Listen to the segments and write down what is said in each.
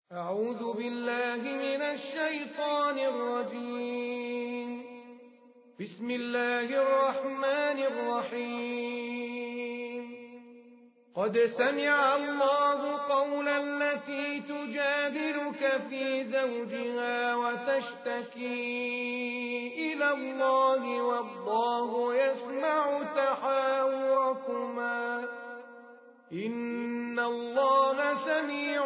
أعوذ بالله من الشيطان الرجيم. بسم الله الرحمن الرحيم. قد سمع الله قول التي تجادلك في زوجها وتشتكي إلى الله والله يسمع تحاوركما إن الله سميع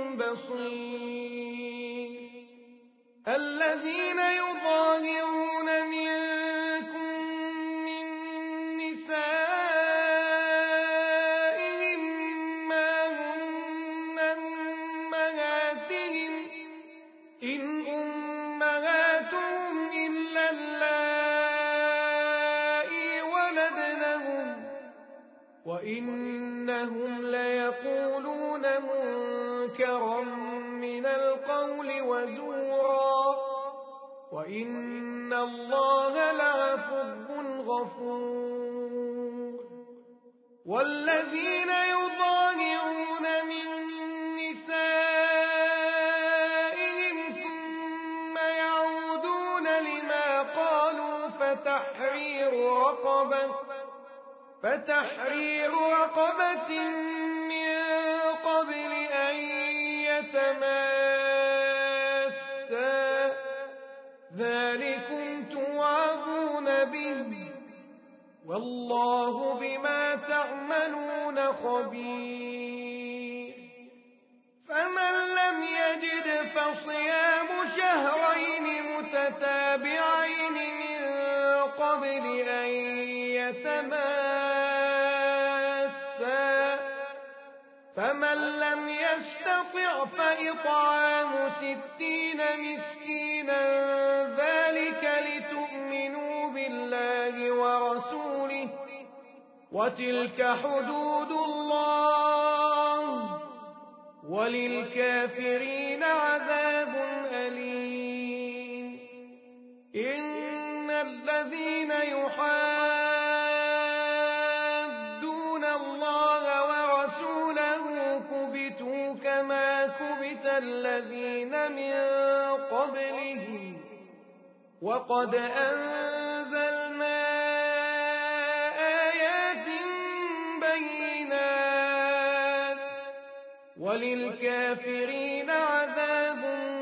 بصير. الذين يظاهرون منكم من نسائهم ما هن أمهاتهم إن أمهاتهم إلا اللائي ولدنهم وإنهم ليقولون منكرا من القول وزورا وإن الله لعفو غفور. والذين يظاهرون من نسائهم ثم يعودون لما قالوا فتحرير رقبة من قبل أن يتماسا ذلكم توعظون به والله بما تعملون خبير. فمن لم يجد فصيام شهرين متتابعين من قبل أن يتماسا فمن لم يستطع فإطعام 60 مسكينا ذلك لتؤمنوا بالله ورسوله وتلك حدود الله وللكافرين عذاب أليم. إن الذين يحادون الله ورسوله كبتوا كما كبت الذين من قبلهم وقد أنزلنا آيات بينات وللكافرين عذاب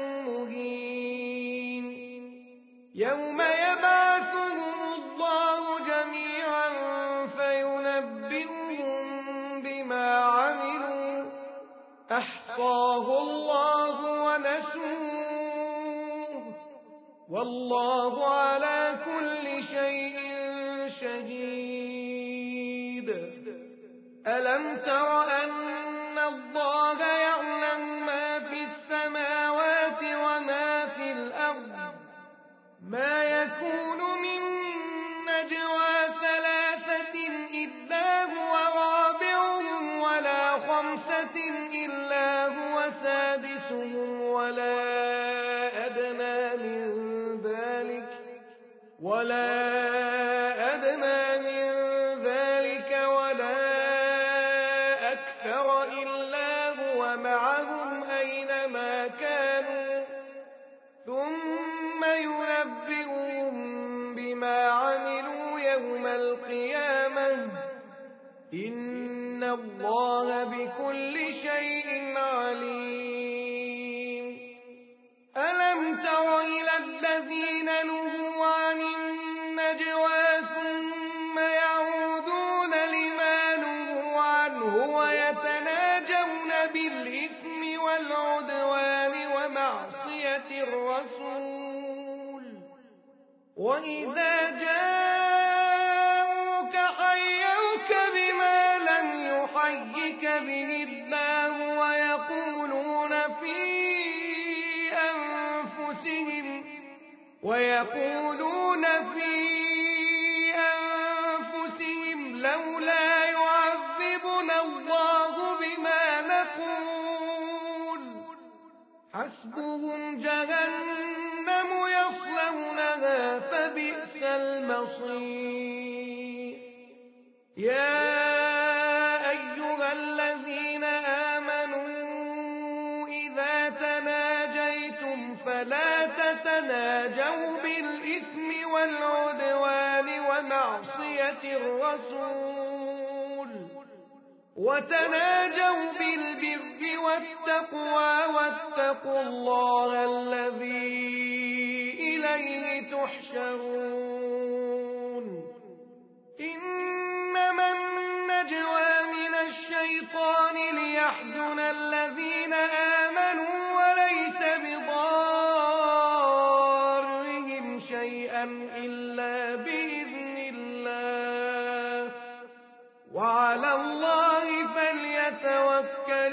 مهين. يوم يبعثهم الله جميعا فينبئهم بما عملوا أحصاه الله ونسوه والله على كل شيء شهيد. ألم تر أن الله يعلم ما في السماوات وما في الأرض ما يكون من نجوى 3 إلا هو رابعهم ولا 5 إلا هو سادسهم ولا أدنى من ذلك ولا أكثر إلا هو معهم أينما كانوا ثم ينبئهم بما عملوا يوم القيامة إن الله بكل شيء عليم. ألم تر إلى الذين نهوا عن النجوى ثم يعودون لما نهوا عنه ويتناجون بالإثم والعدوان ومعصية الرسول وإذا جاءوك حيوك بما لم يحيك به الله ويقولون في أنفسهم لولا يعذبنا الله بما نقول حسبهم جهنم يصلونها فبئس المصير. يا أيها الذين آمنوا إذا تناجيتم فلا تتناجوا بالإثم والعدوان ومعصية الرسول وتناجوا بالبر والتقوى واتقوا الله الذي إليه تحشرون إنما النجوى من الشيطان ليحزن الذين آمنوا وليس بضارهم شيئا إلا بإذن الله وعلى الله فليتوكل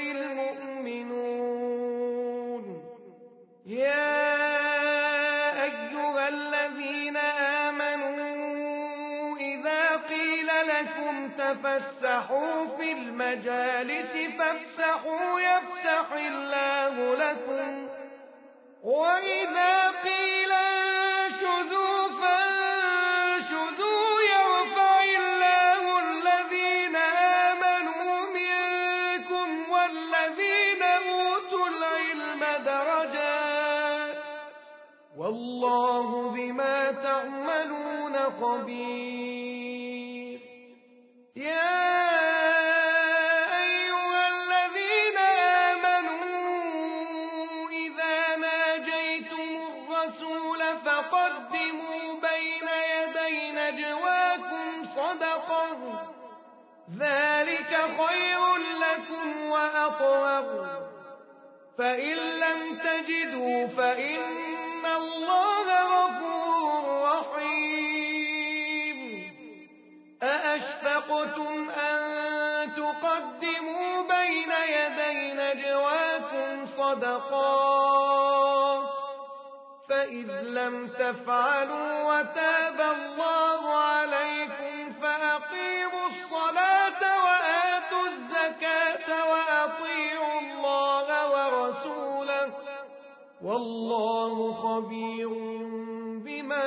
المؤمنون يا أيها الذين آمنوا إذا قيل لكم تفسحوا في المجالس فافسحوا يفسح الله لكم وإذا قيل انشزوا فانشزوا يرفع الله الذين آمنوا منكم والذين أوتوا العلم درجات والله بما تعملون خبير يا أيها الذين آمنوا إذا ناجيتم الرسول فقدموا بين يدي نجواكم صدقة ذلك خير لكم وأطهر فإن لم تجدوا فإن الله غفور رحيم أأشفقتم أن تقدموا بين يدي نجواكم صدقات فإذ لم تفعلوا وتاب الله عليكم فأقيموا الصلاة وآتوا الزكاة وأطيعوا الله ورسوله والله خبير بما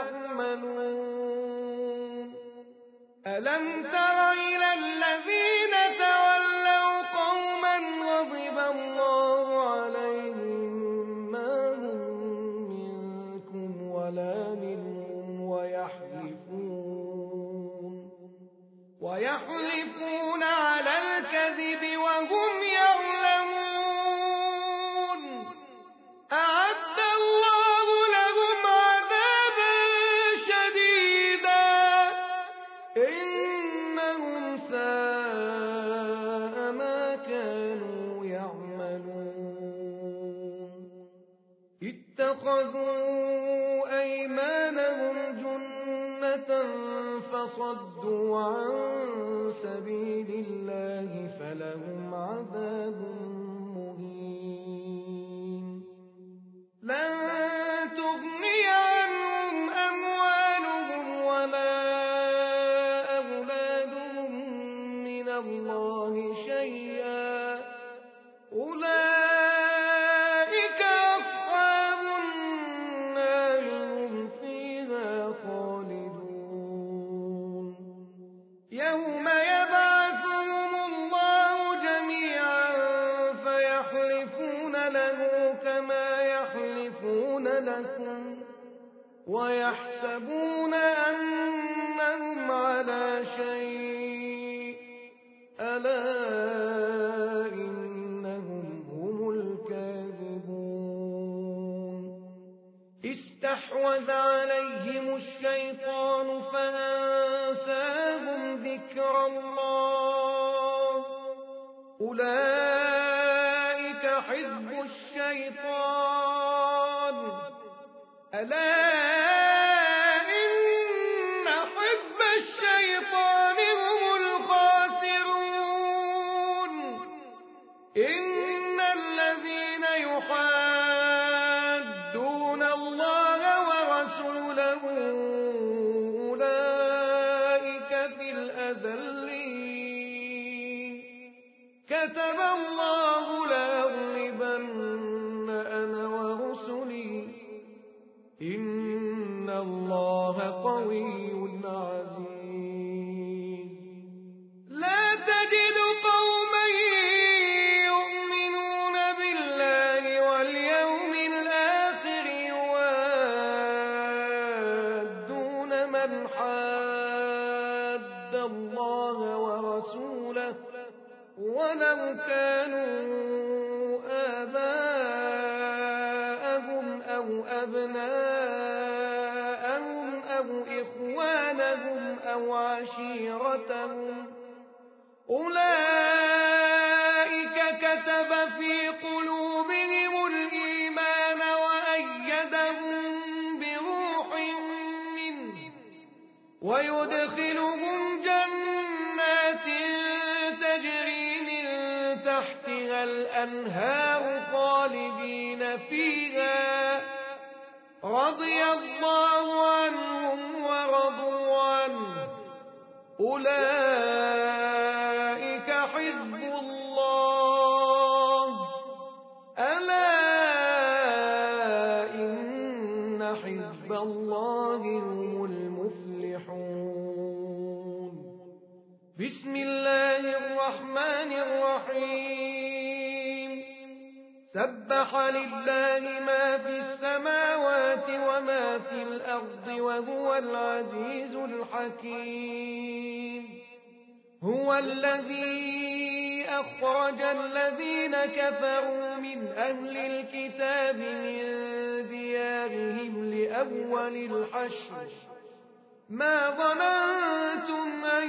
تعملون ألم تر إلى الذين تولوا قوما غضب الله عليهم ما هم منكم ولا منهم ويحلفون على الكذب وهم يعلمون أعد الله لهم عذابا شديدا إنهم ساء ما كانوا يعملون اتخذوا أيمانهم جنة فصدوا عن سبيل الله فلهم عذاب مهين لن تغني عنهم أموالهم ولا أولادهم من الله شيئا أولئك أصحاب النار هم فيها خالدون يوم يبعثهم الله جميعا فيحلفون له كما يحلفون لكم ويحسبون أنهم على شيء ألا إنهم هم الكاذبون استحوذ عليهم الشيطان فأنساهم ذكر الله أولئك حزب الشيطان ألا إن حزب الشيطان هم الخاسرون إن الذين يحادون الله ورسوله أولئك في الأذلين كتب الله لأغلبن أنا ورسلي إن ولو كانوا آباءهم أو أبناءهم أو إخوانهم أو عشيرتهم أولئك كتب في قلوبهم الإيمان وأيدهم بروح منه ويدخلهم جنات تجري من تحتها الأنهار خالدين فيها رضي الله عنهم ورضوا عنه أولئك حزب الله ألا إن حزب الله هم المفلحون بسم الله الرحمن الرحيم سبح لله ما في السماوات وما في الأرض وهو العزيز الحكيم هو الذي أخرج الذين كفروا من أهل الكتاب من ديارهم لأول الحشر ما ظننتم أن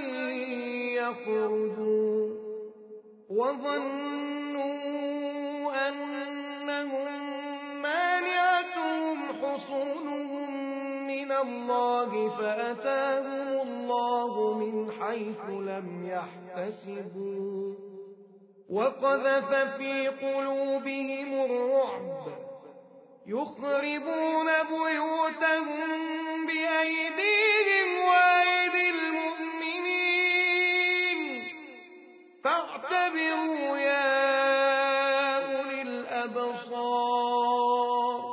يخرجوا وظنوا أنهم مانعتهم حصونهم من الله فأتاهم الله من حيث لم يحتسبوا وقذف في قلوبهم الرعب يخربون بيوتهم بأيديهم وأيدي المؤمنين فاعتبروا يا أولي الأبصار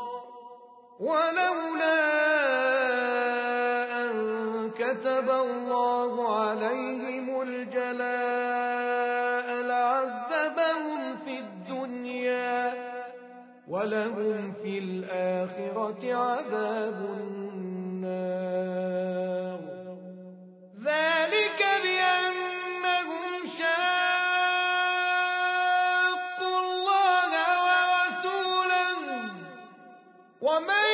ولولا أن كتب الله عليهم الجلاء لعذبهم في الدنيا ولهم في الآخرة عذاب النار ذلك بأنهم شاقوا الله ورسوله ومن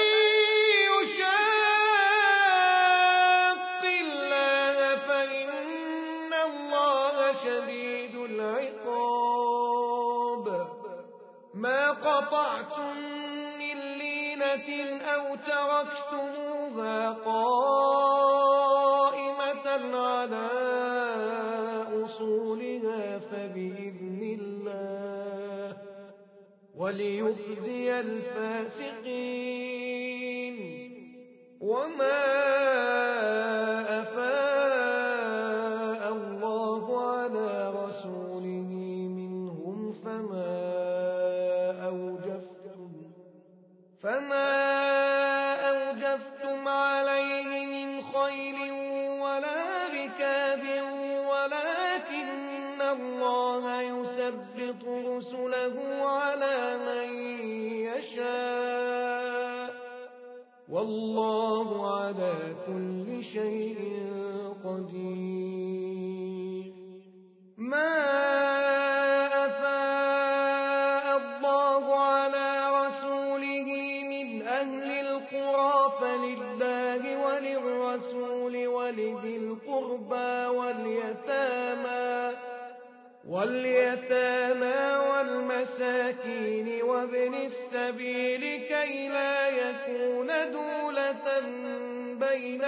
يشاق الله فإن الله شديد العقاب ما قطعتم من لينة أو تركتموها قائمة على أصولها فبإذن الله وليخزي الفاسقين وما أفاء الله على رسوله منهم فما أوجفتم عليه من خيل ولا ركاب ولكن الله يثبت رسله على من يشاء والله على كل شيء قدير ما أفاء الله على رسوله أهل القرى فلله وللرسول ولذي القربى واليتامى والمساكين وابن السبيل كي لا يكون دولة بين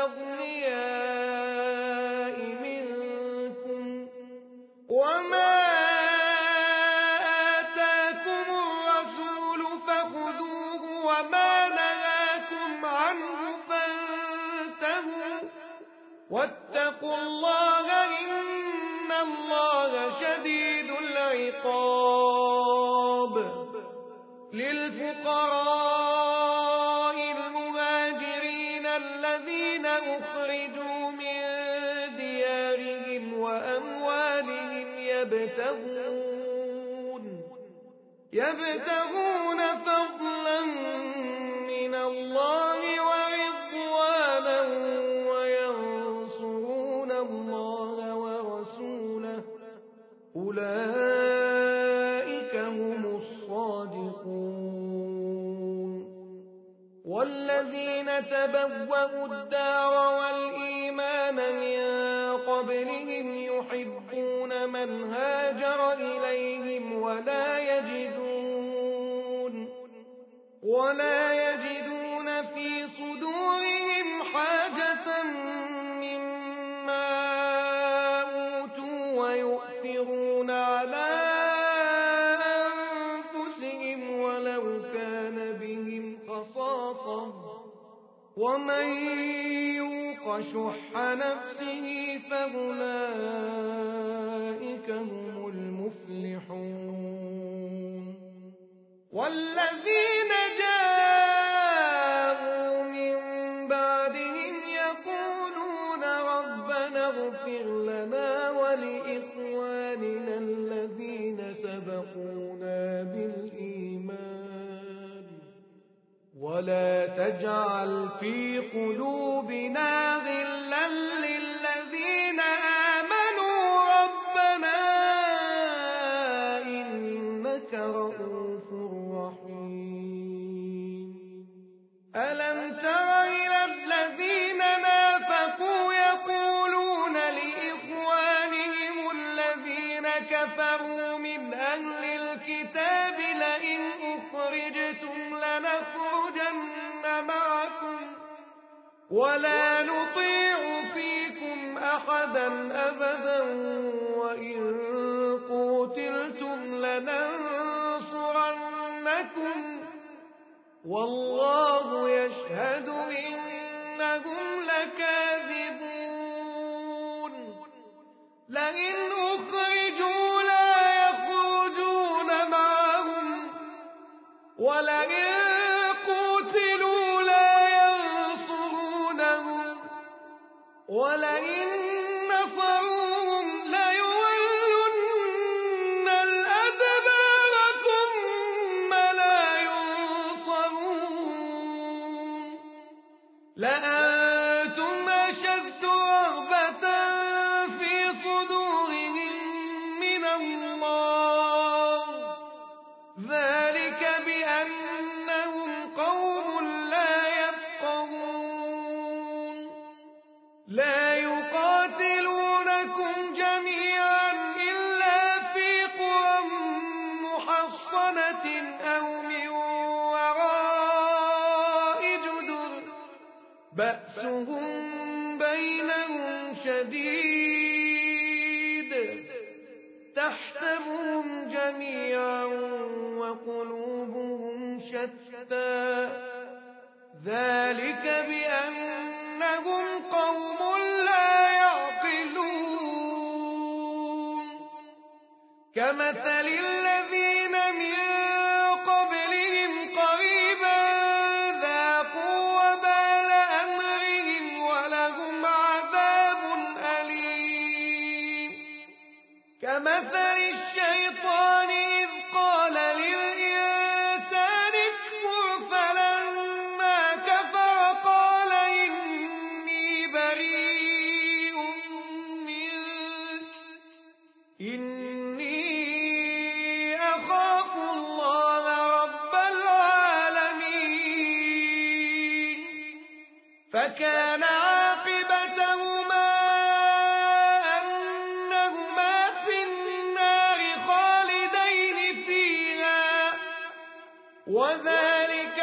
الأغنياء منكم وما آتاكم الرسول فخذوه وما نهاكم عنه فانتهوا واتقوا الله إن الله شديد العقاب للفقراء المهاجرين الذين أخرجوا من ديارهم وأموالهم يبتغون فضلا من الله ورضوانا وينصرون الله ورسوله أولئك والذين تبوأوا الدار والإيمان من قبلهم يحبون من هاجر إليهم ولا يجدون في صدورهم حاجة مما أوتوا ويؤثرون على أنفسهم ولو كان بهم خصاصة ومن يوق شح نفسه فأولئك هم المفلحون والذين جاءوا من بعدهم يقولون ربنا اغفر لنا ولإخواننا الذين سبقونا بالإيمان ولا تجعل في قلوبنا غلا للذين آمنوا ربنا إنك رؤوف رحيم ألم تر إلى الذين نافقوا يقولون لإخوانهم الذين كفروا من أهل الكتاب لئن أخرجتم لنخرجن معكم ولا نطيع فيكم أحدا أبدا وإن قوتلتم لننصرنكم والله يشهد إنهم لكاذبون لئن أخرجوا لا يخرجون معهم ولئن قوتلوا لا ينصرونهم ولئن نصروهم ليولن الأدبار ثم لا ينصرون لأنتم أشد رهبة في صدورهم من الله ذلك بأنهم قوم لا يفقهون لا يقاتلونكم جميعا إلا في قرى محصنة أو من وراء جدر بأسهم بينهم شديد تحسبهم جميعا وقلوبهم شتى ذلك بأنهم قوم لا يعقلون كمثل الذين من قبلهم قريبا ذاقوا وبال أمرهم ولهم عذاب أليم كمثل الشيطان إذ قال للإنسان اكفر فلما كفر قال إني بريء منك إني أخاف الله رب العالمين فكان عاقبتهما أنهما في النار خالدين فيها وذلك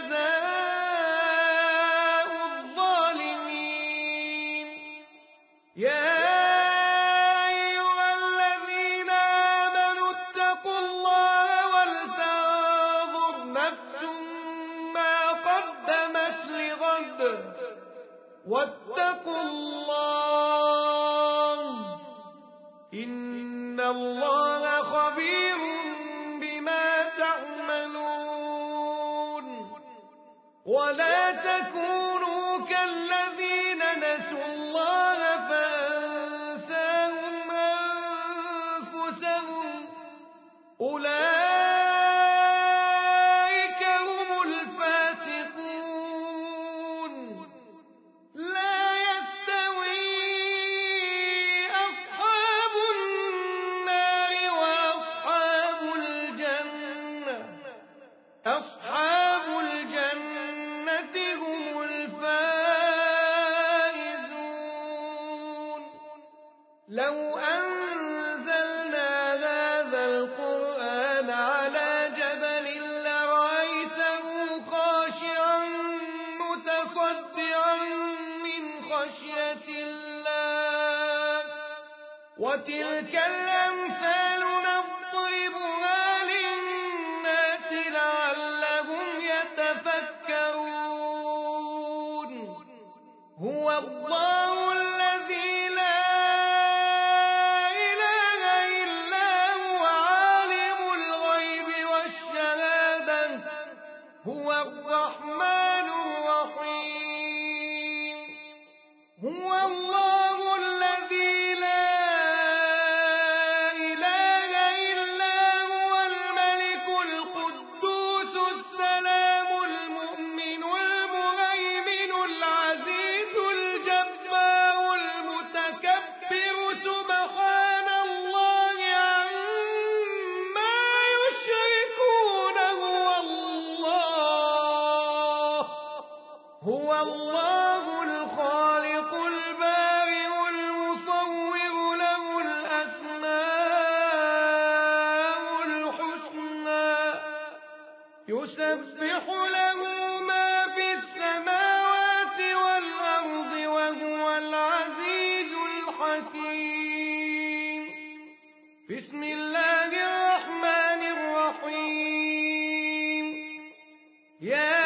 جزاء الظالمين يا أيها الذين آمنوا اتقوا الله ولتنظر نفس ما قدمت لغد واتقوا الله إن الله خبير بما تعملون ولا تكونوا كالذين نسوا الله فأنساهم أنفسهم أولئك هم الفاسقون لا يستوي أصحاب النار وأصحاب الجنة أصحاب الجنة هم وتلك الأمثال نضربها للناس لعلهم يتفكرون هو الله الذي لا إله إلا هو عالم الغيب والشهادة هو الرحمن الرحيم هو الله الذي لا إله إلا هو الملك القدوس السلام المؤمن المهيمن العزيز الجبار المتكبر سبحان الله عما يشركون هو الله الخالق البارئ المصور له الأسماء الحسنى يسبح له ما في السماوات والأرض وهو العزيز الحكيم بسم الله الرحمن الرحيم يا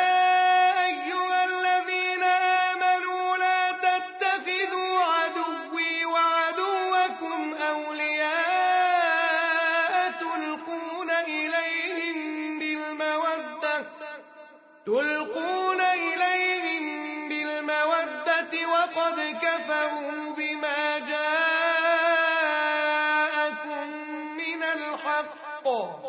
تلقون إليهم بالمودة وقد كفروا بما جاءكم من الحق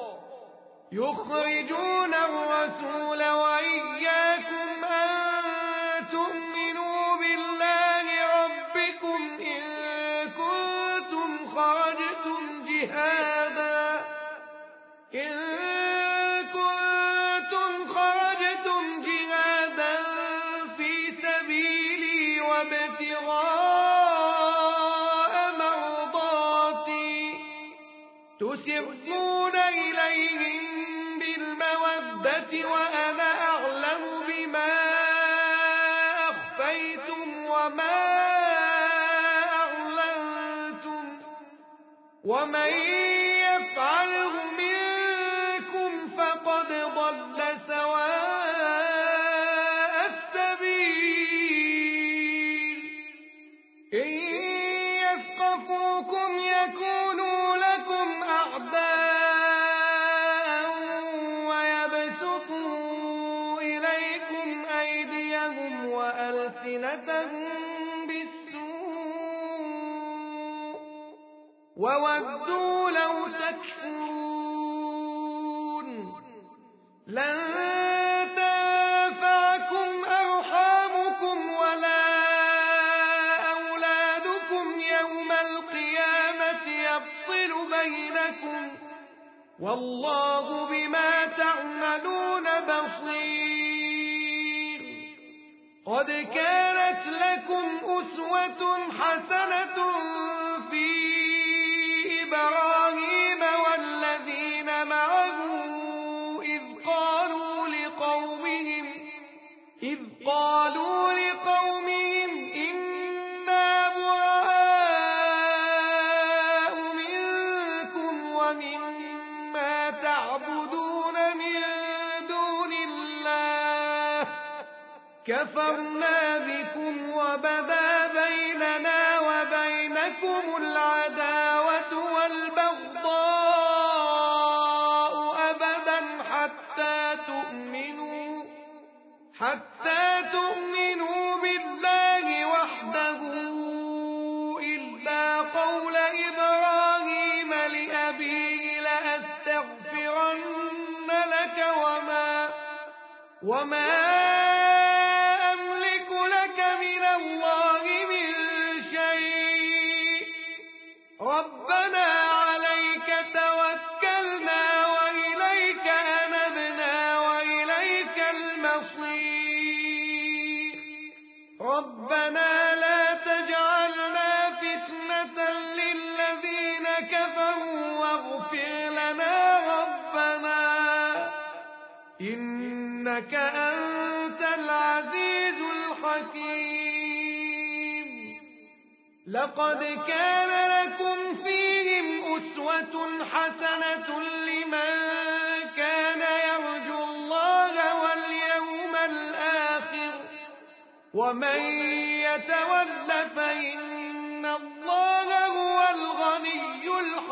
يخرجون الرسول وإياكم أن تؤمنوا بالله ربكم إن كنتم خرجتم جهادا في سبيلي وابتغاء مرضاتي تسرون إليهم بالمودة وأنا أعلم بما أخفيتم وما أعلنتم ومن يفعله منكم فقد ضل سواء السبيل إن يثقفوكم يكونوا لكم أعداء ويبسطوا إليكم أيديهم وألسنتهم بالسوء وودوا لو تكفرون لن تنفعكم أرحامكم ولا أولادكم يوم القيامة يفصل بينكم والله بما تعملون بصير قد كانت لكم أسوة حسنة في إبراهيم والذين معه إذ قالوا لقومهم إنا براء منكم ومما تعبدون من دون الله كفرنا بكم وبدا بيننا وبينكم العداوة والبغضاء أبدا حتى تؤمنوا بالله وحده إلا قول إبراهيم لأبيه لأستغفرن لك وما أملك لك من الله من شيء ربنا عليك توكلنا وإليك أنبنا وإليك المصير ربنا لا تجعلنا فتنة للذين كفروا واغفر لنا ربنا إنك أنت العزيز الحكيم لقد كان لكم فيهم أسوة حسنة لمن كان يرجو الله واليوم الآخر ومن يتول فإن الله هو الغني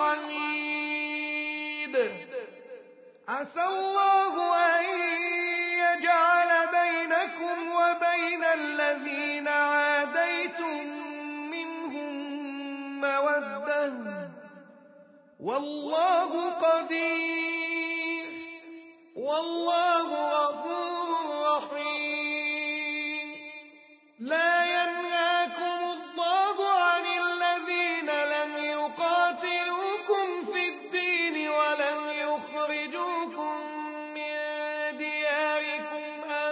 الحميد عسى الله أن يجعل بينكم وبين الذين عاديتم منهم مودة والله قدير والله غفور رحيم لا ينهاكم الله عن الذين لم يقاتلوكم في الدين ولم يخرجوكم من دياركم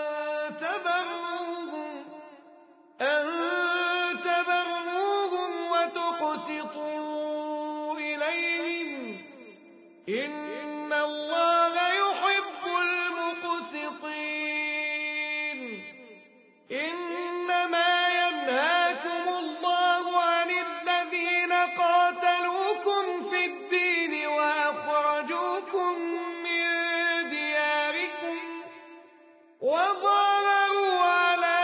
أن تبروهم وتقسطوا إليهم إن الله يحب المقسطين إنما ينهاكم الله عن الذين قاتلوكم في الدين وأخرجوكم من دياركم وظاهروا على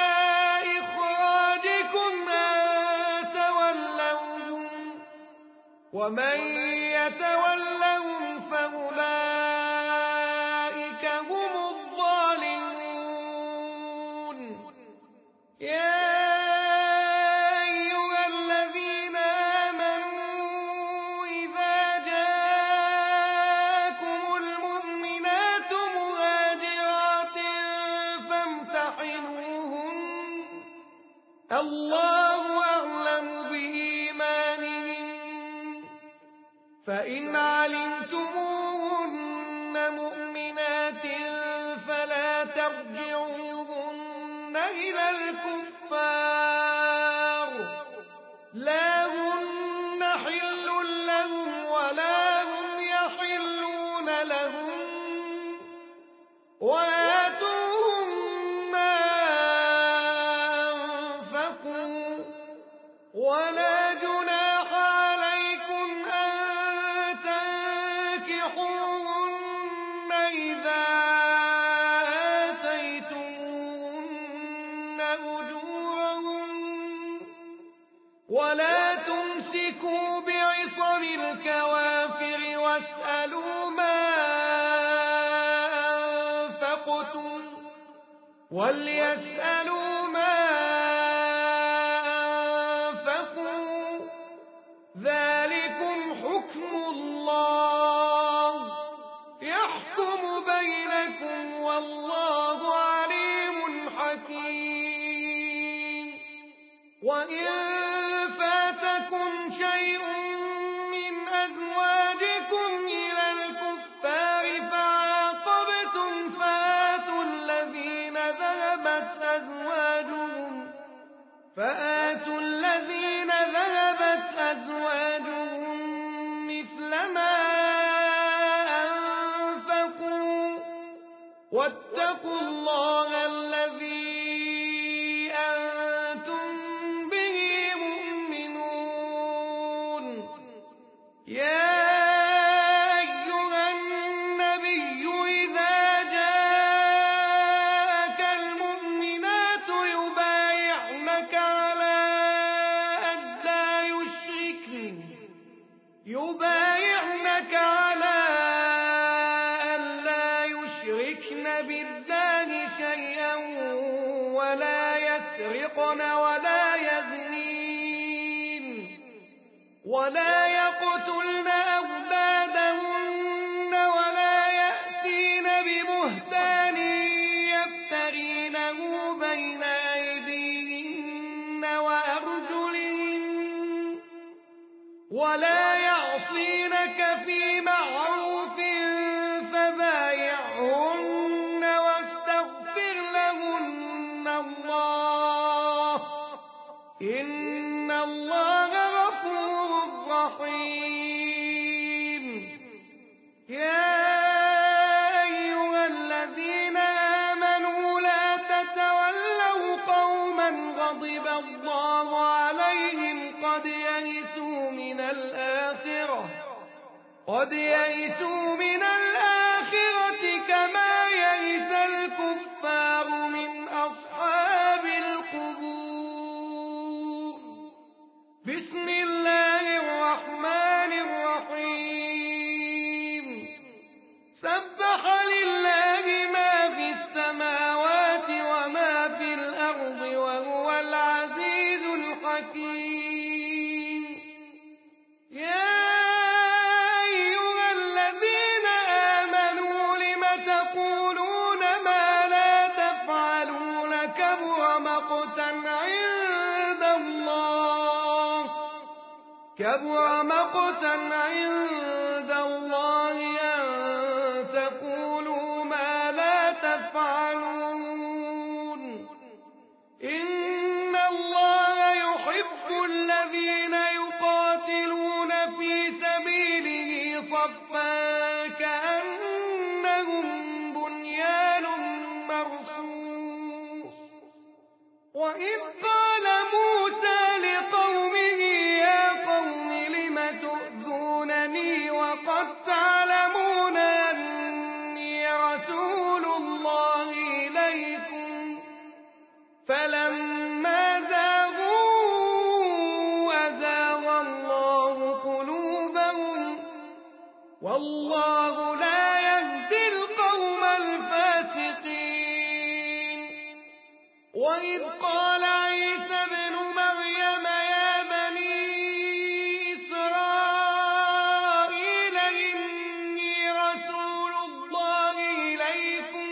إخراجكم أن تولوهم ومن يتولهم فأولئك هم الظالمون يا أيها الذين آمنوا إذا جاءكم المؤمنات مهاجرات فامتحنوهن الله أعلم بإيمانهن فإن علمتموهن مؤمنات فلا ترجعوهن إلى الكفار لا هن حل لهم ولا هم يحلون لهم وآتوهم ما أنفقوا ولا جناح عليكم أن تنكحوهن إذا آتيتموهن أجورهن ولا تمسكوا بعصم الكوافر واسألوا ما أنفقتم وليسألوا ما أنفقوا ذلكم حكم الله يحكم بينكم والله عليم حكيم وإن فاتكم شيء من أزواجكم إلى الكفار فعاقبتم فآتوا الذين ذهبت أزواجهم مثل ما أنفقوا واتقوا الله الذي أنتم به مؤمنون يا أيها النبي إذا جاءك المؤمنات يبايعنك على ألا يشركن بالله شيئا ولا يسرقن ولا يزنين ولا يقتلن أولادهن ولا يأتين ببهتان يفترينه بين أيديهن وأرجلهن ولا يعصينك في معروف فبايعهن واستغفر لهن الله إن الله غفور رحيم يا أيها الذين يئسوا من الآخرة كما يئس الكفار من أصحاب القبور. بسم الله الرحمن الرحيم. سبح لله ما في السماوات وما في الأرض وهو العزيز الحكيم. يا أيها الذين آمنوا لم تقولون ما لا تفعلون كبر مقتا عند الله أن تقولوا ما لا تفعلون. إن الله يحب الذين يقاتلون في سبيله صفا كأنهم بنيان مرصوص. وإذ قال موسى لقومه يا قوم لم تؤذونني وقد تعلمون أني رسول الله إليكم فلما زاغوا أزاغ الله قلوبهم والله لا يهدي القوم الفاسقين. وإذ قال عيسى ابن مريم يا بني إسرائيل إني رسول الله إليكم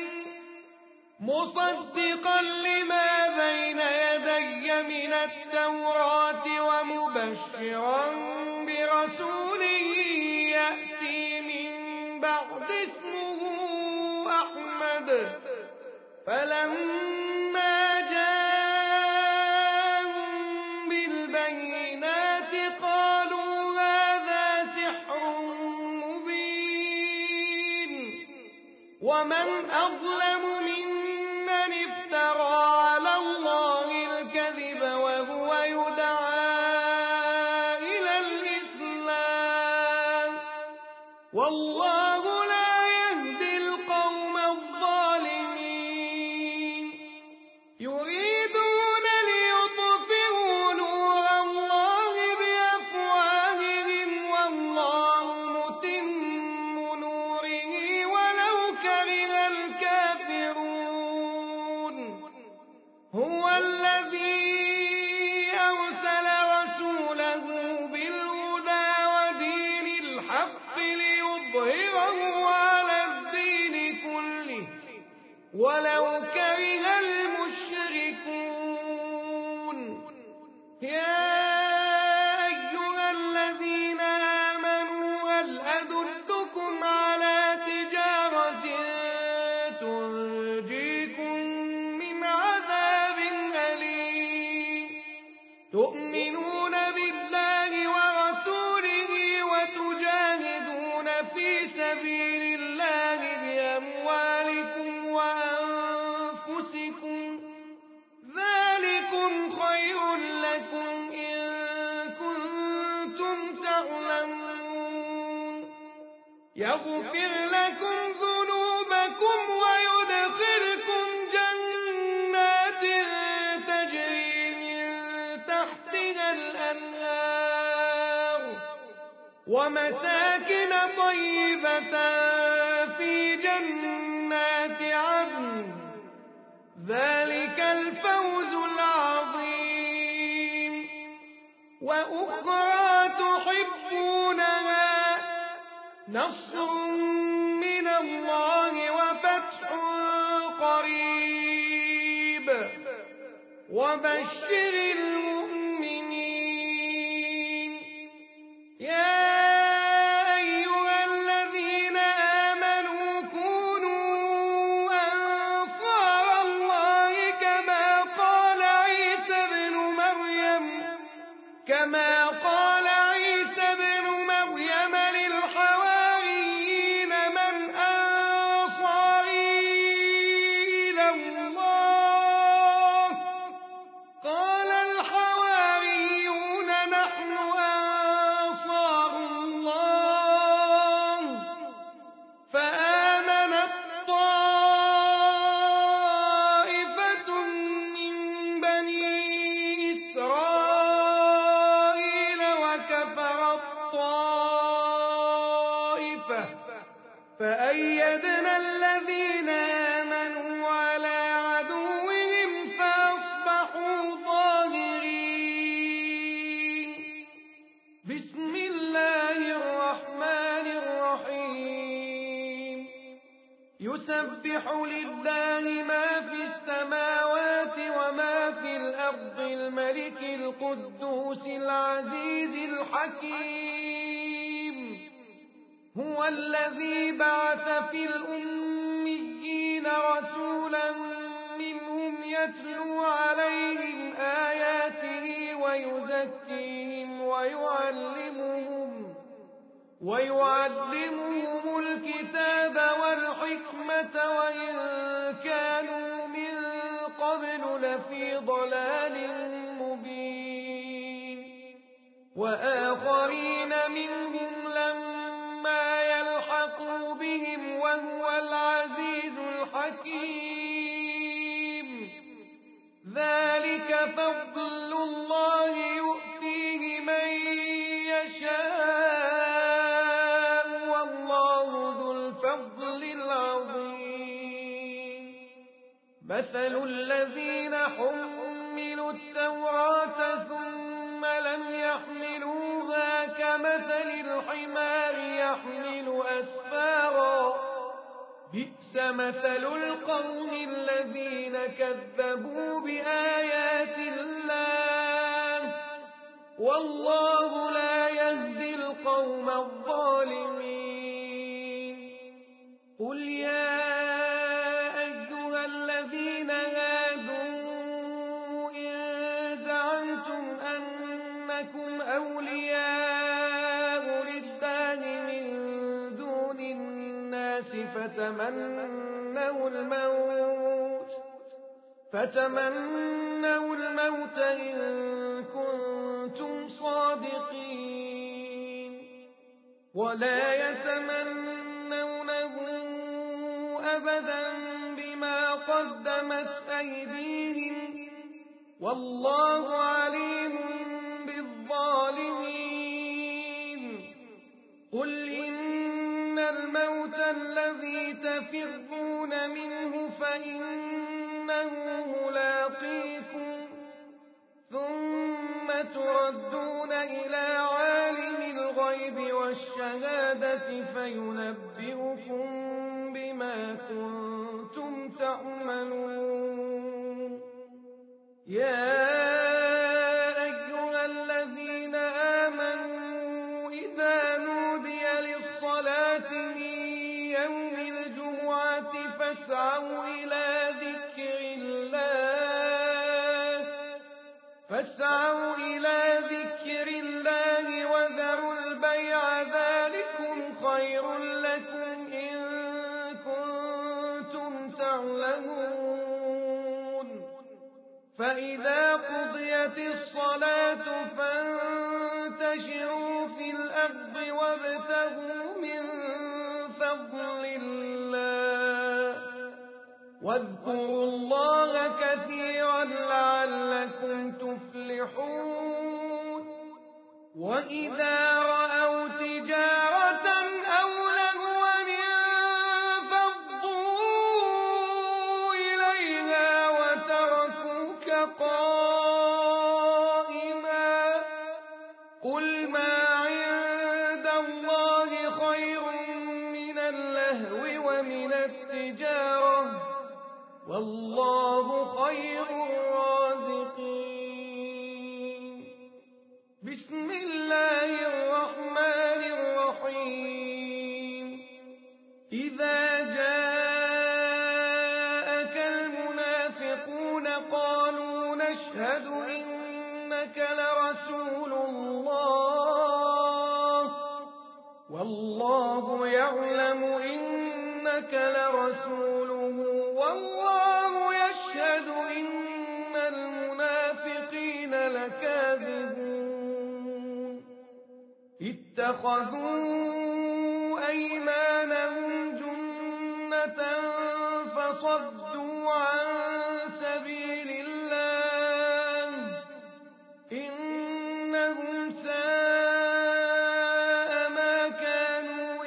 مصدقا لما بين يدي من التوراة ومبشرا برسول يأتي من بعد اسمه أحمد. فلما جاءهم بالبينات قالوا هذا سحر مبين. ومن أظلم ممن افترى على الله الكذب وهو يدعى إلى الإسلام والله لا يهدي القوم الظالمين. يريدون ليطفئوا نور الله بأفواههم والله متم نوره ولو كره الكافرون. هو الذي أرسل رسوله بالهدى ودين الحق ليظهره على الدين كله ولو كره المشركون. يا أيها الذين آمنوا هل أدلكم على تجارة تنجيكم من عذاب أليم تؤمنون بالله ورسوله وتجاهدون في سبيل الله بأموالكم وأنفسكم ذلكم خير لكم إن كنتم تعلمون. يغفر لكم ذنوبكم ويدخلكم جنات تجري من تحتها الأنهار ومساكن طيبة في جنات عدن ذلك الفوز العظيم. وأخرى تحبونها نصر من الله وفتح قريب وبشر المؤمنين. يا أيها الذين آمنوا كونوا أنصار الله كما قال عيسى بن مريم للحواريين من أنصاري إلى الله قال يسبح لله ما في السماوات وما في الأرض الملك القدوس العزيز الحكيم هو الذي بعث في الأميين رسولا منهم يتلو عليهم آياته ويزكيهم ويعلمهم الكتاب والحكمة وإن كانوا من قبل لفي ضلال مبين وآخرين منهم لما يلحقوا بهم وهو العزيز الحكيم ذلك فضل الله يؤتيه من يشاء والله ذو الفضل العظيم مثل الذين حملوا التوراة ثم لم يحملوها كمثل الحمار يحمل أسفارا بئس مثل القوم الذين كذبوا بآيات الله والله لا يهدي القوم الظالمين قل يا أيها الذين هادوا إن زعمتم أنكم أولياء لله من دون الناس فتمنوا الموت إن كنتم صادقين ولا يتمنونه أبدا بما قدمت أيديهم والله عليم بالظالمين قل إن الموت الذي تفرون منه فإنه ملاقيكم ثم تردون إلى عالم الغيب والشهادة فينبئكم بما كنتم تعملون يا أيها الذين آمنوا إذا نودي للصلاة من يوم الجمعة فاسعوا إلى ذكر الله وذروا البيع ذلكم خير لكم إن كنتم تعلمون فإذا قضيت الصلاة فانتشروا في الأرض وابتغوا من فضل الله واذكروا الله كثيرا لعلكم تفلحون وإذا رأوا تجارة أو لهوا انفضوا إليها وتركوك قائما قل ما عند الله خير من اللهو ومن التجارة والله خير الرازقين بسم الله الرحمن الرحيم إذا جاءك المنافقون قالوا نشهد إنك لرسول الله والله يعلم إنك لرسوله والله يشهد إن المنافقين لكاذبون اتخذوا أيمانهم جنة فصدوا عن سبيل الله إنهم ساء ما كانوا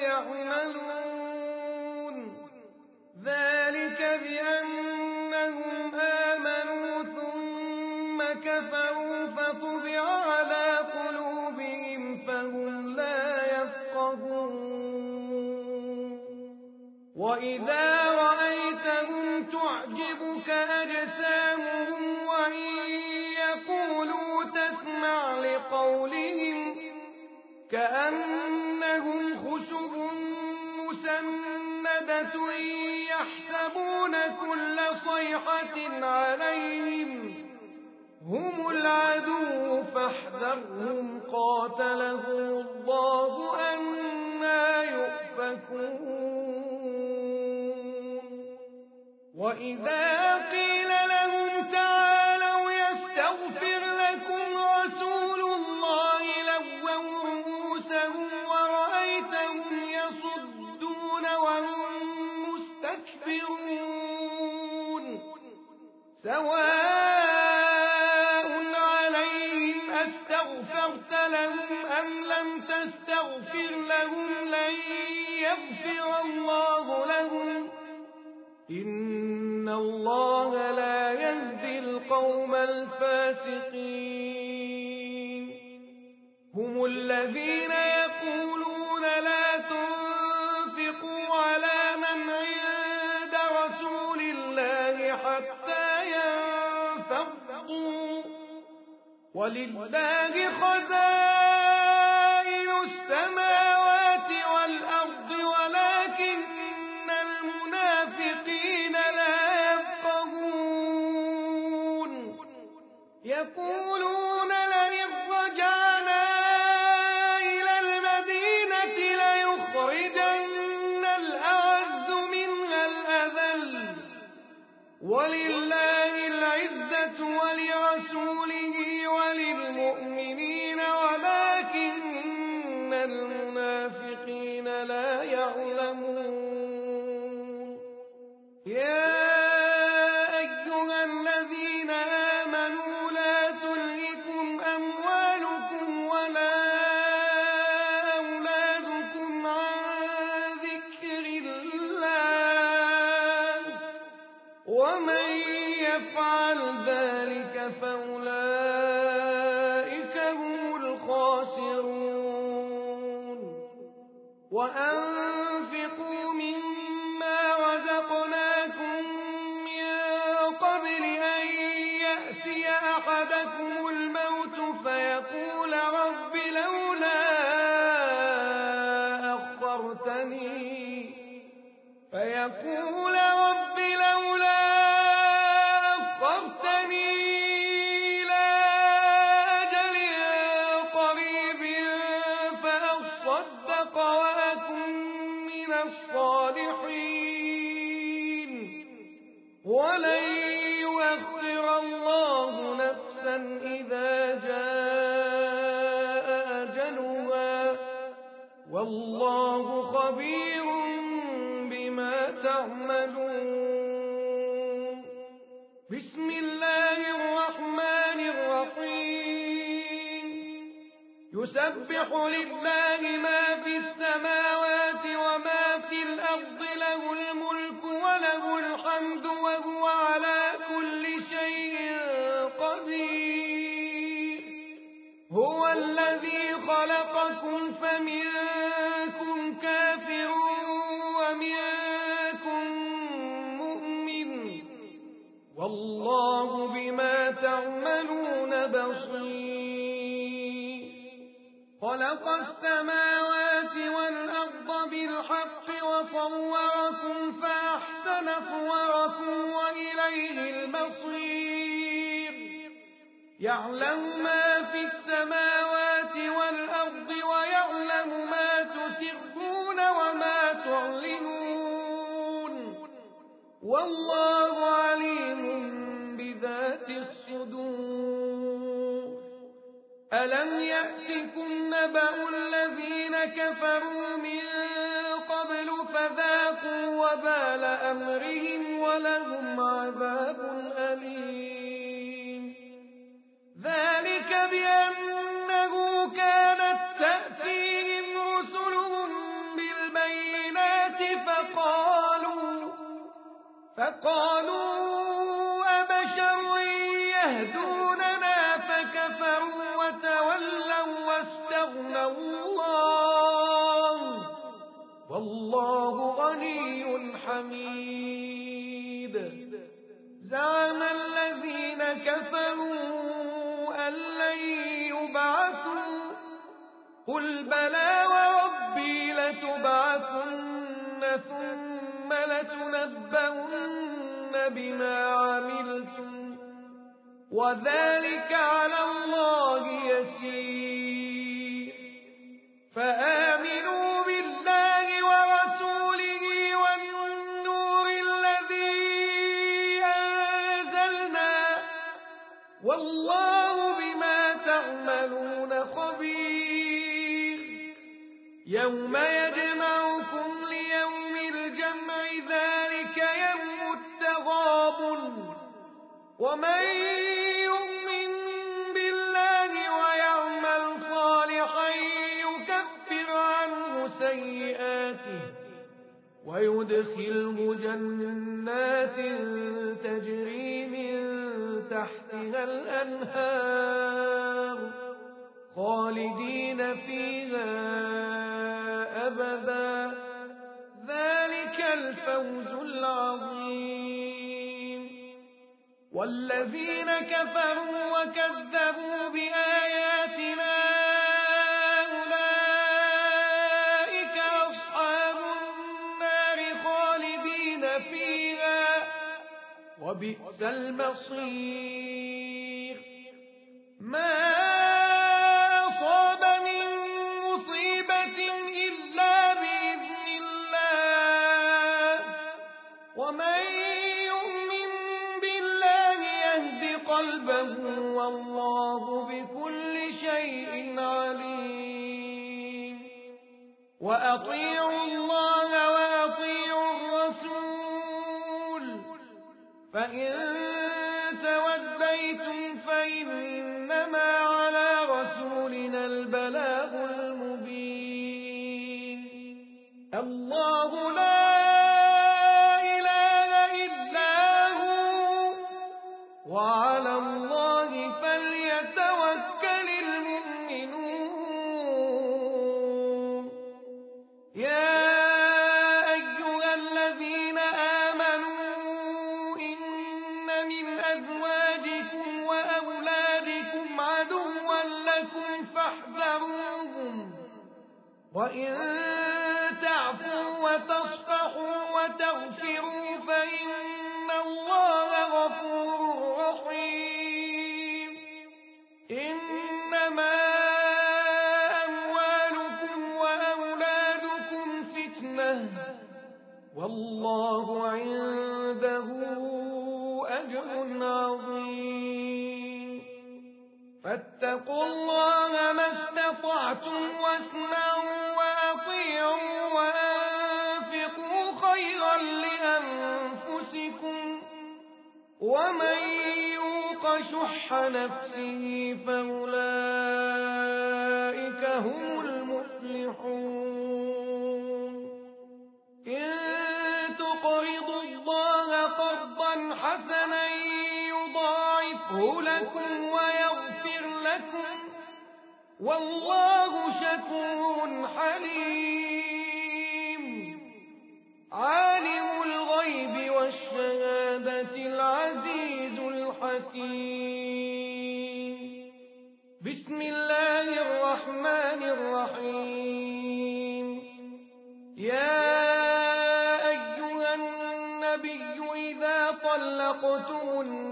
يعملون ذلك بأنهم آمنوا ثم كفروا فطبع على قلوبهم فهم لا يفقهون وإذا رأيتهم تعجبك أجسامهم وإن يقولوا تسمع لقولهم كأنهم خشب مسندة يحسبون كل صيحة عليهم هم العدو فاحذرهم قاتلهم الله أنى يؤفكون وإذا قيل لهم تعالوا يستغفر لكم رسول الله لووا رؤوسهم ورأيتهم يصدون وهم مستكبرون سواء عليهم أستغفرت لهم أم لم تستغفر لهم لن يغفر الله لهم إن الله لا يهدي القوم الفاسقين هم الذين يقولون لا تنفقوا على من عند رسول الله حتى ينفضوا ولله خزائن السماوات والأرض ولكن المنافقين لا يفقهون يقولون لئن رجعنا إلى المدينة ليخرجن الأعز منها الأذل ولله العزة ولرسوله وللمؤمنين ولكن المنافقين لا يعلمون يا أيها الذين آمنوا لا تلهكم أموالكم ولا أولادكم عن ذكر الله ومن يفعل ذلك فأولئك هم الخاسرون وأنفقوا مما رزقناكم من قبل أن يأتي أحدكم الموت فيقول رب لولا أخرتني إلى أجل قريب فأصدق وأكن من الصالحين ولن يؤخر الله نفسا إذا جاء أجلها والله خبير بما تعملون بسم الله الرحمن الرحيم يسبح لله ما في السماوات وما في الأرض له الملك وله الحمد وهو على كل شيء قدير هو الذي خلقكم فمنكم كافر ومنكم مؤمن والله بما تعملون بصير خلق السماوات والأرض بالحق وصوركم فأحسن صوركم وإليه المصير يعلم ما في السماوات والأرض ويعلم ما تسرون وما تعلنون والله عليم بذات الصدور ألم يأتكم نبأ الذين كفروا من قبل فذاقوا وبال أمرهم ولهم عذاب أليم ذلك بأنه كانت تأتيهم رسلهم بالبينات فقالوا أبشر يهدوننا فكفروا وتولوا واستغنى الله والله غني حميد زعم الذين كفروا أن لن يبعثوا قل بلى وربي لتبعثن ثم لتنبؤن بما عملتم وذلك على الله يسير فآمنوا بالله ورسوله والنور الذي أنزلنا والله بما تعملون خبير يوم يجمعكم ليوم الجمع ذلك يوم التغابن ومن يؤمن بالله ويعمل صالحا يكفر عنه سيئاته ويدخله جنات تجري من تحتها الأنهار خالدين فيها أبدا ذلك الفوز العظيم والذين كفروا وكذبوا بآياتنا أولئك أصحاب النار خالدين فيها وبئس المصير ما أصاب من مصيبة إلا بإذن الله ومن يؤمن بالله يهد قلبه والله بكل شيء عليم وأطيعوا الله وأطيعوا الرسول فإن توليتم فإنما على رسولنا البلاغ المبين الله لا إله إلا هو وعلى الله فليتوكل المؤمنون يا أيها الذين آمنوا إن من أزواجكم وأولادكم عدوا لكم فاحذروهم وإن تعفوا وتصفحوا وتغفروا فإن الله غفور رحيم إنما أموالكم وأولادكم فتنة والله عنده أجر عظيم فاتقوا الله ما استطعتم واسمعوا وأطيعوا وأنفقوا خيرا لأنفسكم ومن يوق شح نفسه فأولئك هم المفلحون إن تقرضوا الله قرضا حسنا يضاعفه لكم ويغفر لكم والله شكور حليم عالم الغيب والشهادة العزيز الحكيم بسم الله الرحمن الرحيم يا أيها النبي إذا طلقتم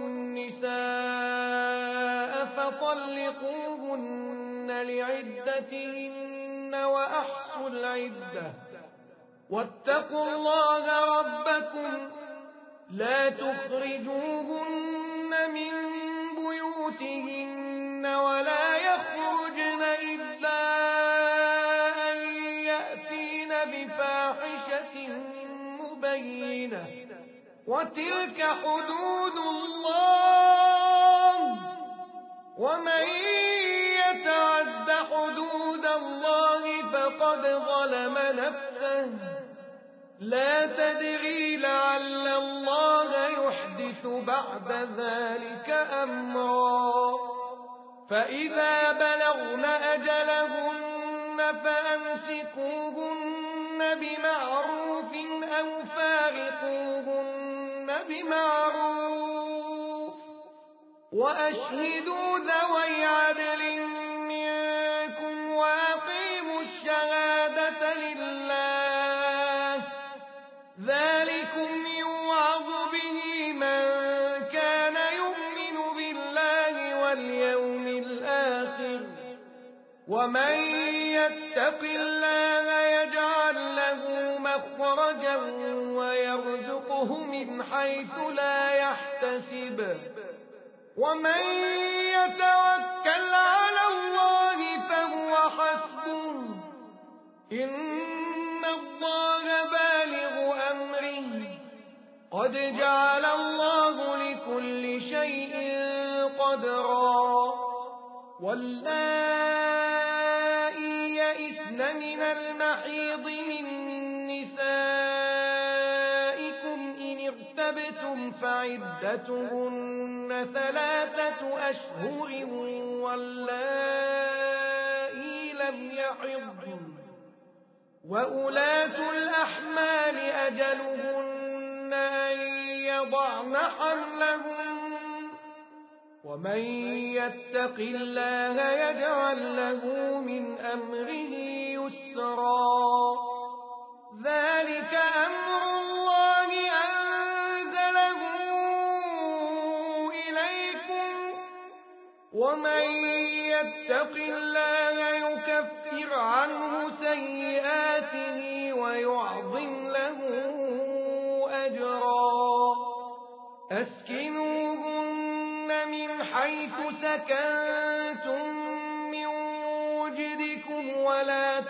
النساء فطلقوهن لعدتهن وأحصوا العدة واتقوا الله ربكم لا تخرجوهن من بيوتهن ولا يخرجن إلا أن يأتين بفاحشة مبينة وتلك حدود الله ومن يتعد حدود الله فقد ظلم نفسه لا تدري لعل الله يحدث بعد ذلك أمرا فإذا بلغن أجلهن فأمسكوهن بمعروف أو فارقوهن بمعروف وأشهدوا ذوي عدل منكم وأقيموا الشهادة لله ذلكم يوعظ به من كان يؤمن بالله واليوم الآخر ومن يتق الله يجعل له مخرجا ويرزقه من حيث لا يحتسب ومن يتوكل على الله فهو حسبه إن الله بالغ أمره قد جعل الله لكل شيء قدرا واللائي يئسن من المحيض من نسائكم إن ارتبتم فعدتهن 3 أشهر واللائي لم يحضن وأولاة الأحمال أجلهن أن يضعن حملهن ومن يتق الله يجعل له من أمره يسرا ذلك أمر الله أنزله إليكم ومن يتق الله يكفر عنه سيئاته ويعظم له أجرا أسكنوهن من حيث سكنتم من وجدكم ولا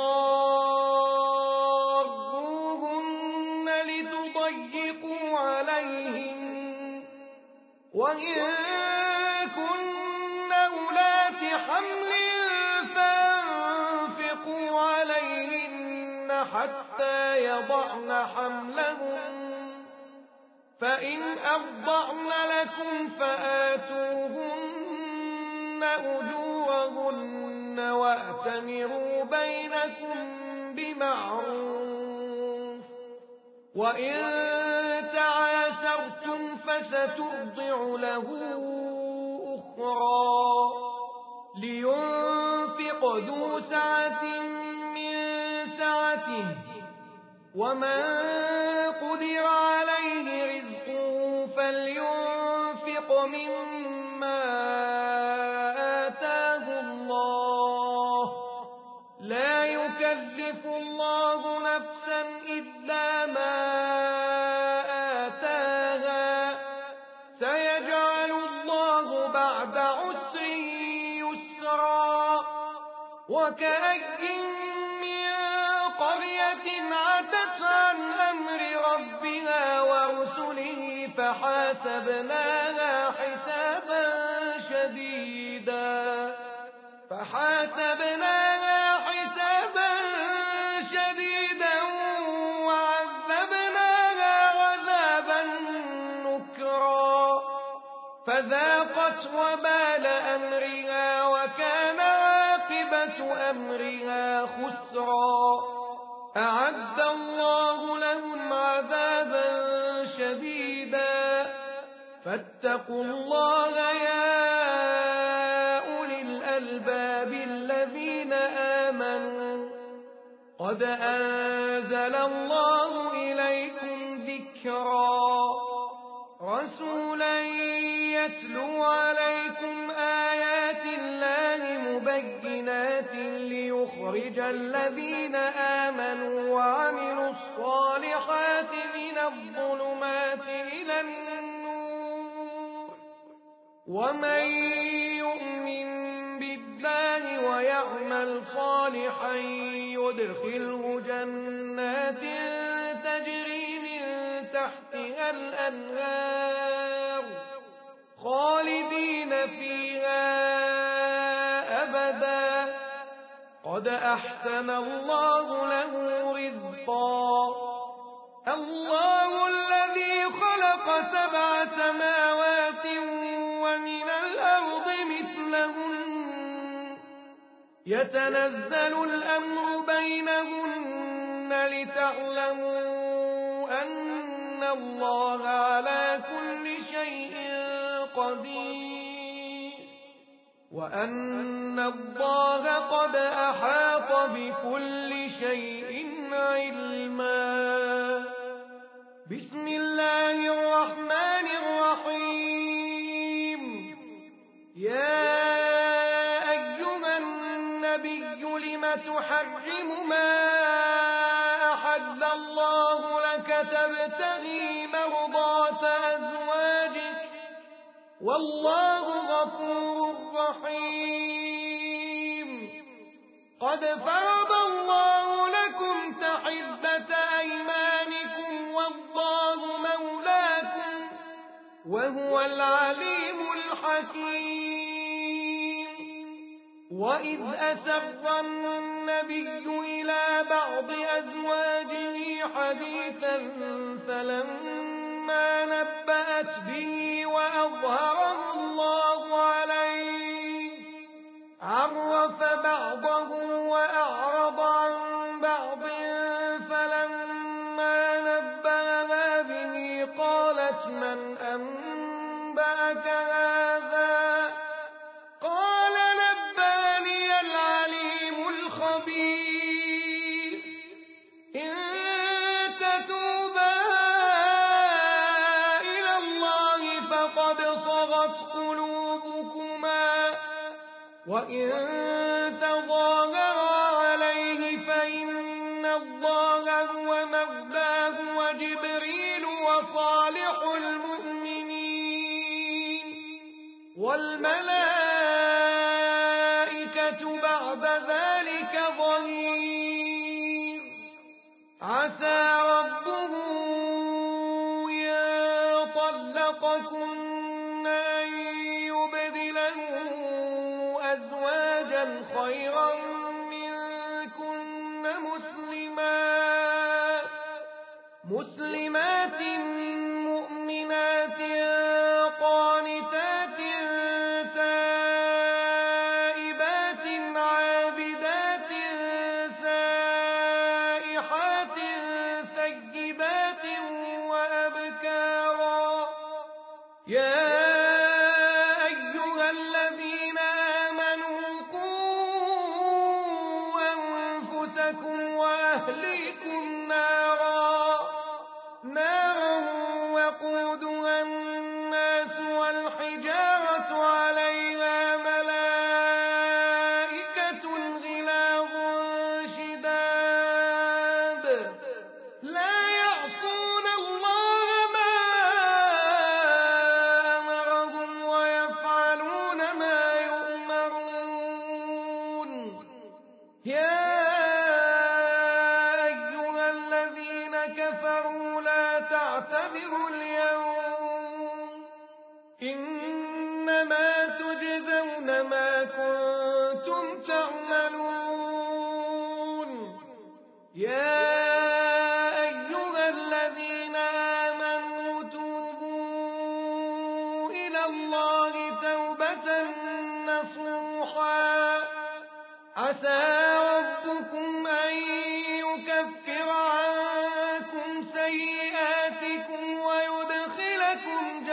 تضاروهن لتضيقوا عليهن وإن كن أولات حمل فانفقوا عليهن حتى يضعن حملهن فإن أرضعن لكم فآتوهن أجورهن وأتمروا بينكم بمعروف وإن تعاسرتم فسترضع له أخرى لينفق ذو سعة من سعته ومن قدر عليه رزقه فلينفق مما آتاه الله لا يكلف الله نفسا إلا ما آتاها سيجعل الله بعد عسر يسرا وكأي من قرية عتت عن أمر ربها ورسله فحاسبناها حسابا شديدا وعذبناها عذابا نكرا فذاقت وبال أمرها وكان عاقبة أمرها خسرا أعد الله لهم عذابا شديدا فاتقوا الله يا أولي الألباب الذين آمنوا قد أنزل الله إليكم ذكرا رسولا يتلو عليكم آيات الله مبينات ليخرج الذين آمنوا وعملوا الصالحات من الظلمات إلى النور ومن يؤمن بالله ويعمل صالحا يدخله جنات تجري من تحتها الأنهار خالدين فيها أبدا قد أحسن الله له رزقا الله الذي خلق 7 سماوات ومن الأرض مثلهن يتنزل الأمر بينهن لتعلموا أن الله على كل شيء قدير وأن الله قد أحاط بكل شيء علما. بسم الله الرحمن الرحيم. يا أيها النبي لم تحرم ما أحل الله لك تبتغي مرضات أزواجك والله غفور رحيم. قد فرض الله لكم تحلة أيمانكم والله مولاكم وهو العليم الحكيم. وإذ أسر النبي إلى بعض أزواجه حديثا فلما نبأت به وأظهره الله عليه عرف بعضه وأعرض عن بعض فلما نبأها به قالت من أنبأك هذا قال نبأني العليم الخبير. إن تتوبا إلى الله فقد صغت قلوبكما وإن تظاهرا عليه فإن الله هو مولاه وجبريل وصالح المؤمنين والملائكة بعد ذلك ظهير. عسى ربه إن طلقكن أن يبدله أزواجا خيرا منكن مسلمات مؤمنات قانتات تائبات عابدات سائحات ثيبات وأبكارا. يا أيها الذين آمنوا قوا أنفسكم وأهليكم نارا وقودها الناس والحجارة عليها ملائكة غلاظ شداد لا يعصون الله ما أمرهم ويفعلون ما يؤمرون. يا أيها الذين كفروا لا تعتذروا اليوم إنما تجزون ما كنتم تعملون. يا أيها الذين آمنوا توبوا إلى الله توبة نصوحا عسى ربكم أن يكفر عنكم سيئاتكم ويدخلكم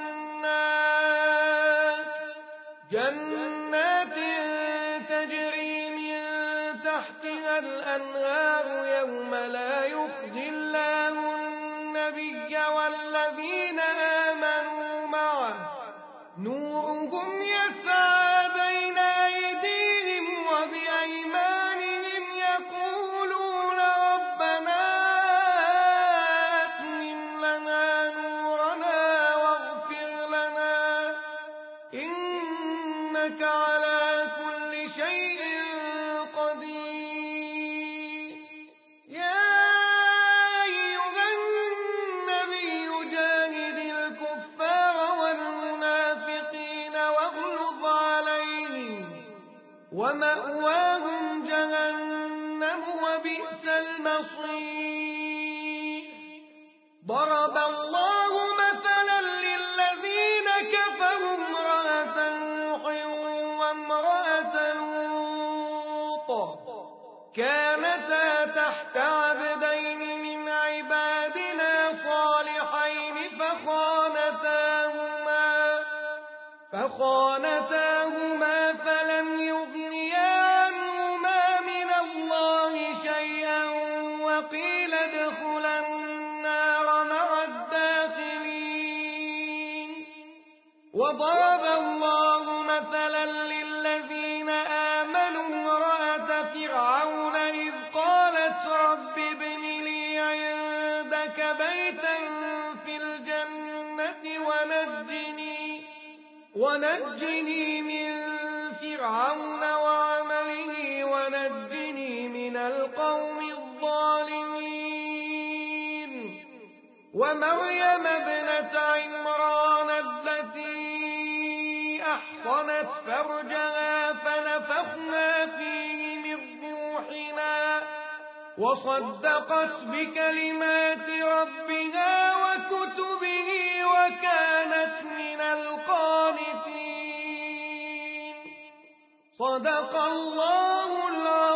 جنات تجري من تحتها الأنهار يوم لا يخزي الله النبي والذين آمنوا معه نورهم يسعى بين أيديهم وبأيمانهم يقولون ربنا أتمم لنا نورنا واغفر لنا إنك على كل شيء قدير. يا أيها النبي جاهد الكفار والمنافقين واغلظ عليهم ومأواهم جهنم وبئس المصير. ضرب الله مثلا للذين كفروا امرأة نوح وامرأة لوط كانتا تحت عبدين من عبادنا صالحين فخانتاهما فلم يغنيا عنهما من الله شيئا وقيل ادخلا النار مع الداخلين. وضرب الله مثلا للذين آمنوا امرأة فرعون إذ قالت رب ابن لي عندك بيتا في الجنة ونجني من فرعون وعمله ونجني من القوم الظالمين. ومريم ابنة عمران التي أحصنت فرجها فنفخنا فيه من روحنا وصدقت بكلمات ربها وكتبه وكانت من القانتين. صدق الله العظيم.